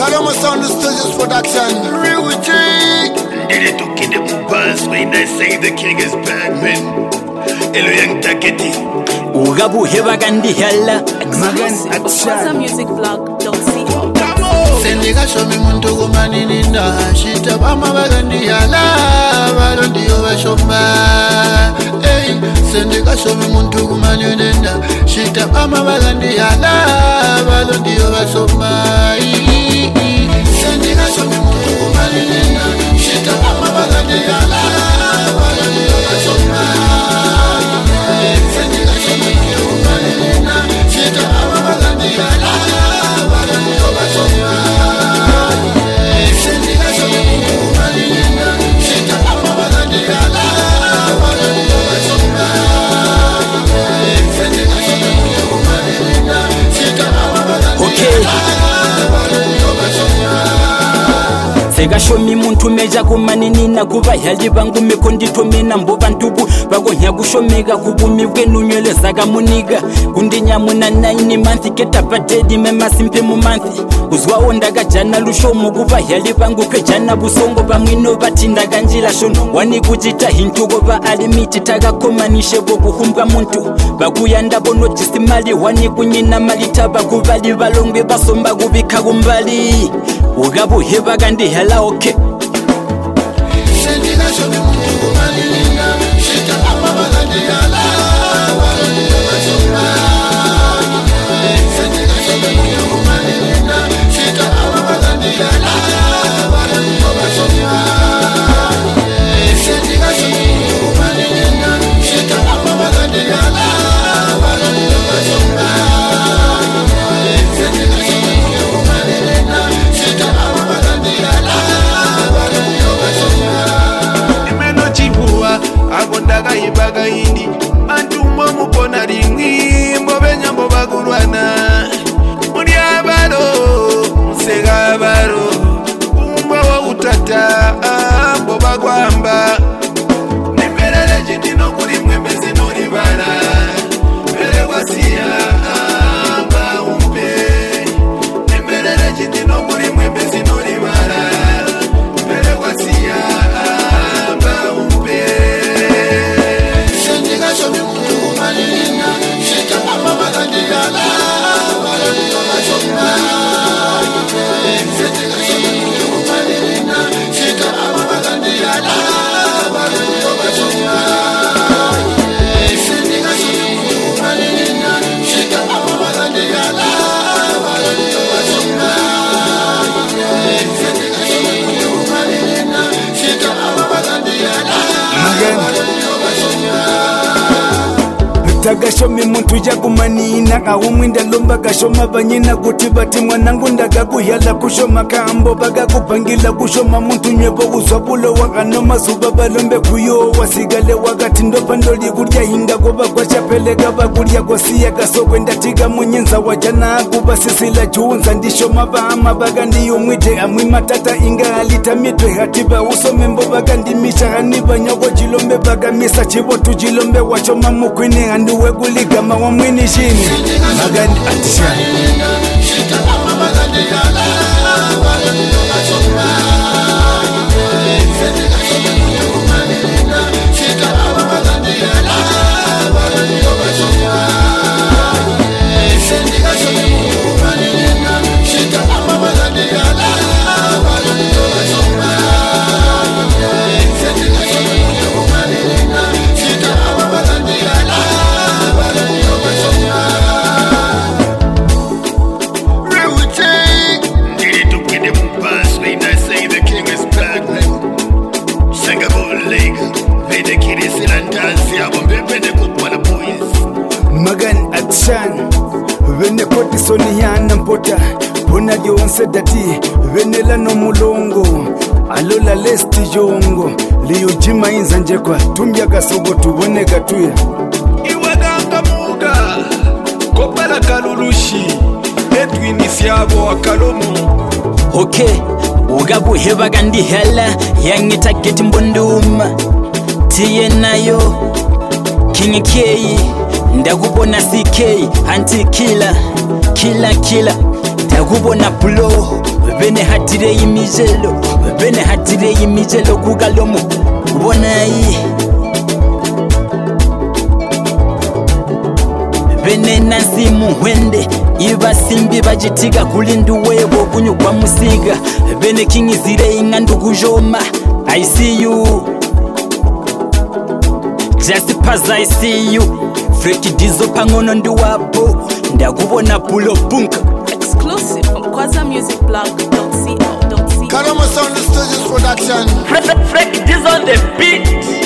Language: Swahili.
Kalama Sound Studios production. Real Jake. Did it to kid the buzz when I say the king is back, man. Hello, young Taketi. Ugabu Hebagandi Hella. Musicblog.co. Sendika shomi muntu kumani ninda shita bama bagandi yala balondi obashoma. Hey, sendika shomi muntu kumani ninda shita bama bagandi yala balondi obashoma. Sendika shomi muntu kumani ninda shita bama bagandi yala balondi obashoma. Sendika shomi muntu kumani ninda shita bama bagandi yala balondi obashoma. Segashomi muntu meja kumaninina kuba yali bangu mekonditomena mbo bantubu bagonya gushomega kubumibwe nunyelezaga muniga kundinya muna 9 month keta patedi mema simpe mu month uzwawo ndaga jana lushomo kuba yali bangu kwejana busongo bamwino batindaga njila shono wani kujita hintugo ba alimiti taga komanishe bo kuhumbwa muntu bakuyanda bono jisimali wani kunyina malitaba kubali balongwe basomba kubika gumbali Ugabu Hebagandi Hella okay. Sendika shomi muntu kumani ninda shita bama bagandi yala balondi obashoma. Sendika shomi muntu kumani ninda shita bama bagandi yala balondi obashoma. Sendika shomi muntu kumani ninda shita bama bagandi yala balondi obashoma. Sendika shomi muntu kumani ninda shita bama bagandi yala balondi obashoma. Imeno chibua, agondaga ibaga indi. Antumbo mupona ringi, mbobe nyambo bagurwana. Muriabaro, musegabaro. Umba wa utata, mboba gwamba. Nimerele jitino kuri mwembezi noribara. Pere wasia, amba umpe. Nimerele jitino kuri mwembezi noribara. Pere wasia, amba umpe. Sendika shomi muntu kumani ninda shita bama bagandi yala balondi obashoma. Sendika shomi muntu kumani ninda shita bama bagandi yala balondi obashoma. Sendika shomi muntu kumani ninda shita bama bagandi yala balondi obashoma. Sendika shomi muntu kumani ninda shita bama bagandi yala balondi obashoma. Tagashomi muntu jagumanina awumwinda lomba gashoma banyina kuti bati mwanangu ndaga kuyala kushoma kambo baga kupangila kushoma muntu nyebo usabulo wakanoma zuba balombe kuyo wasigale wakati ndopa ndoli kurya hinga goba kwa chapeleka bakurya kosiya kasokwe ndatiga munyenza wajana kuba sisila juunza ndishoma baama baga ndiyo mwite amwi matata inga alita mitwe hatiba usome mbo baga ndimisha haniba nyoko jilombe baga misa chibotu jilombe wachoma mukwini anduwe kuligama wa mwini shini magandi atishani shita bama bagandi yala balondi obashoma. Sendika shomi muntu kumani ninda shita bama bagandi yala balondi obashoma. Sendika shomi muntu kumani ninda shita bama bagandi yala balondi obashoma. Sendika shomi muntu kumani ninda shita bama bagandi yala balondi obashoma. Real Jake. Did it to kid the buzz when I say the king is back, man. Singapore Lake, they the kid is in and dance, yeah, but baby, they cook for the boys. Magan atishan Vene koti soni yana mpota Pona dionse dati Venela no mulongo Alola lesti jongo Liyo jima inza njekwa Tumbia gasogo tubone gatuya Iwaganga muga, kopala kalulushi. Edwin siabo akalomo. Okay. Ugabu Hebagandi Hella Yangita get mbonduma Tiye nayo King K ndakubona CK anti killer killer ndakubona blow bene hatire imijelo bene hatire imijelo kugalomo bonayi bene nasi muhwende ibasimbi bajitiga kulindu webo kunyugwa musiga bene kingizire ingandu kujoma I see you just pass I see you Freaky Dizo pangono ndi wapo ndakubona pulo punk exclusive from kwazamusicblog.co.za. Karama Sound Studios Production. Freaky Dizo on the beat